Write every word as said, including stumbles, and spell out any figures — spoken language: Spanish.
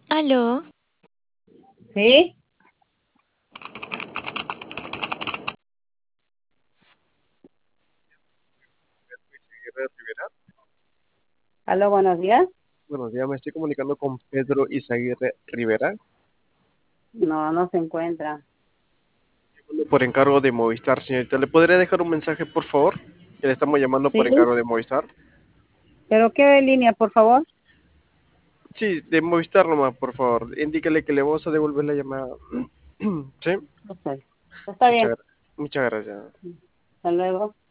Aló, ¿Sí? Izaguirre Rivera. Aló, buenos días. Buenos días, me estoy comunicando con Pedro Izaguirre Rivera, No, no se encuentra. por encargo de Movistar, señorita. ¿Le podría dejar un mensaje, por favor? Que le estamos llamando por ¿Sí? encargo de Movistar. ¿Pero qué línea, por favor? Sí, de Movistar nomás, por favor. Indíquele que le vamos a devolver la llamada. ¿Sí? No sé. Está Muchas, bien. gra- muchas gracias. Hasta luego.